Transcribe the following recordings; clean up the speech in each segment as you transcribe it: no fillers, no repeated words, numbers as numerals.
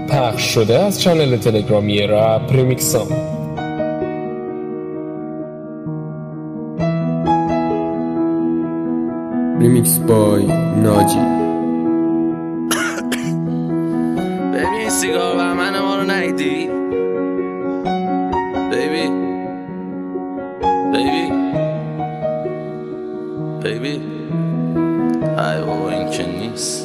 پخش شده از چنل تلگرامی رپ ریمیکسام. ریمیکس بای ناجی. ببین سیگار و من ما رو نیدی بیبی ای بابا این که نیست.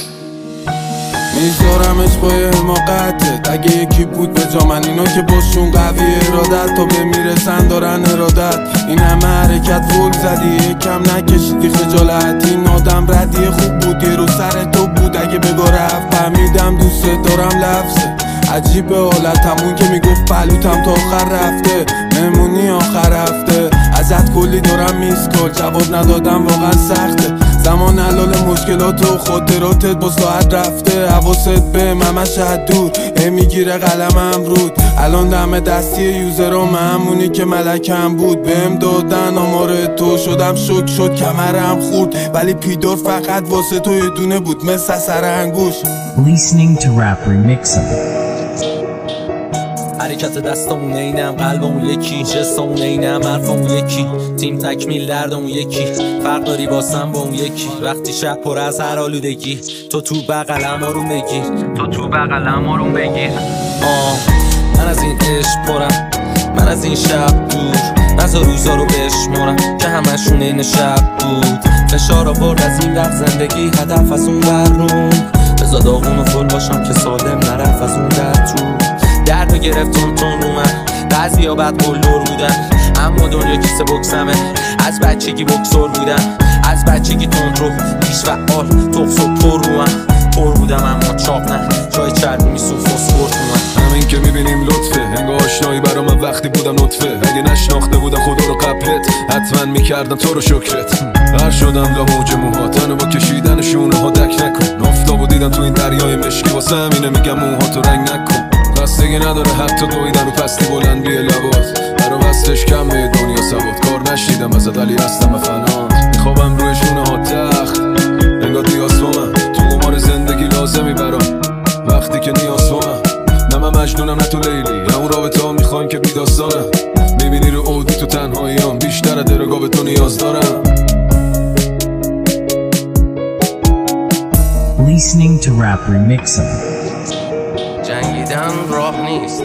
میذارمش با یه حماقتت. اگه یکی بود به جا من اینا که باشون قوی ارادت تا به میرسن دارن ارادت. این همه حرکت فول زدی یکم نکشیدی خجالت. این آدم ردی خوب بود یه رو سر تو بود اگه بگو رفت. فهمیدم دوست دارم لفظه عجیبه حالتمون که میگفت پلوتم تا آخر رفته. مهمونی آخر هفته ازت کلی دارم میسکال جواب ندادم واقعا سخته. زمان حلال مشکلات و خاطراتت با ساعت رفته. حواست به همش دور میگیره قلمم رود. الان دم دستی یوزرام همونی که ملکم بود. بهم دادن آمار تو شدم شک شد کمرم خورد. ولی پیدار فقط واسه تو یه دونه بود مثل سر انگوش. Listening to rap remixing. حرکت دستامون اینم قلبمون یکی جستمون اینم حرفمون یکی تیم تکمیل دردمون یکی فرق داری واسم با اون یکی وقتی شب پر از هر آلودگی تو بغلم آروم بگیر من از این عشق پرم من از این شب دور نزا روزا رو بشمارم که همشون این شب بود. فشار آورد از این وقت زندگی هدف از اون برون بزا داغون و فل باشم که سالم نرفت از اون در تو درد رو گرفت تون رو من بعضی ها بد قلدر بودن اما دنیا کیسه بکسمه. از بچگی بکسور بودم از بچگی تند رو پیش فعال تخص و پر بودم اما چاق نه جای چربی میسون فسفور تو من. همین که میبینیم لطفه انگار آشنایی برا من وقتی بودم نطفه. اگه نشناخته بودم خدا رو قبلت حتما میکردم تو رو شکرت. بر شدم لا موج موهاتن و با کشیدن شونه ها دک نکن. آفتابو دیدم تو این دریای مشکی واسه همینه میگم موهاتو رنگ نکن. بستگی نداره حتی دویدن رو پستی بلندی لبات برا بستش کم به دنیا سواد. کار نشیدم ازت ولی هستم فنا میخوابم روی شونه ها تخت انگار نیاز من تو قمار زندگی لازمی برام وقتی که نیاز من. نه من مجنونم نه تو لیلی اون رابطه ها میخوان که بیداستانم. میبینی رو عودی تو تنهاییام بیشتر درگاه به تو نیاز دارم. Listening to rap remixing. جنگیدن راه نیست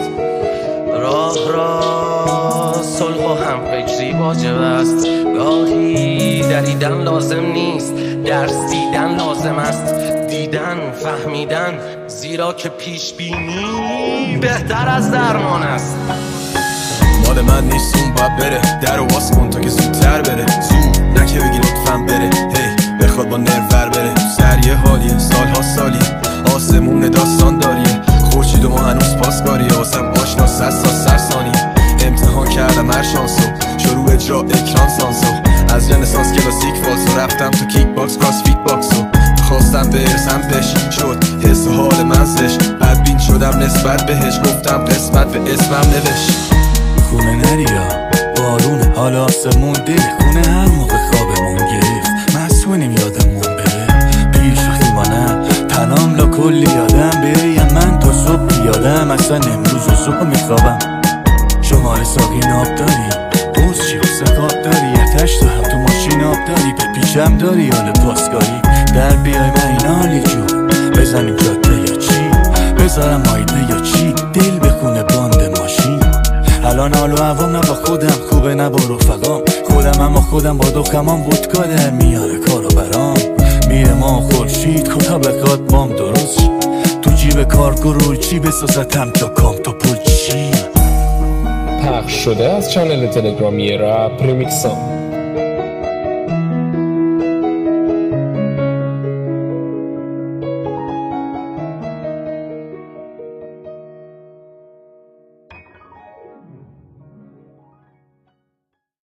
راه صلح و همفکری واجب است. گاهی دریدن لازم نیست درس دیدن لازم است. دیدن فهمیدن زیرا که پیش بینی بهتر از درمان است. مال من نیست اون باید بره در و باز کن تا که زودتر بره. زود نکه بگی لطفاً بره هی بخواد با نرور بره. سر یه حالیه سالها سالیه آسمون داستان داریه. خورشید و ما هنوز پاسکاریه واسم آشناس از سرسانیه. امتحان کردم هر شانسو شروع اجرا اکران سانسو. از رنسانس کلاسیک فالسو رفتم تو کیک باکس کراس فیت باکسو. خواستم برسم بهش شد حس و حال من زش. بدبین شدم نسبت بهش گفتم قسمت به اسمم نوشت. خونه نریا بارونه حالا آسمون دل خونه هر موقع خوابمون گرفت مسئولیم یادمون بره. پیش وقتی ما نه تنام لا کلی یادم بریم من تا صبح پیادم. اصلا امروز و صبح میخوابم شماره ساقی ناب داری بوز چی و سکاب داری اتش تو هم تو ماشین آب داری به پیشم داری حال پاسکاری در بیای من این حالی جو بزنیم جاده یا چی بذارم مایده یا چی دل بخونه باند ماشین. الان حال و هوام نه با خودم خوبه نه با رفقام خودم اما خودم با دختمام بود کادر میاره کارو برام میره ما خورشید کتا بخواد بام درست شی. تو جیب کارگروه چی بسازتم تا کام تا پول چی. پخش شده از چنل تلگرامی رپ ریمیکسام.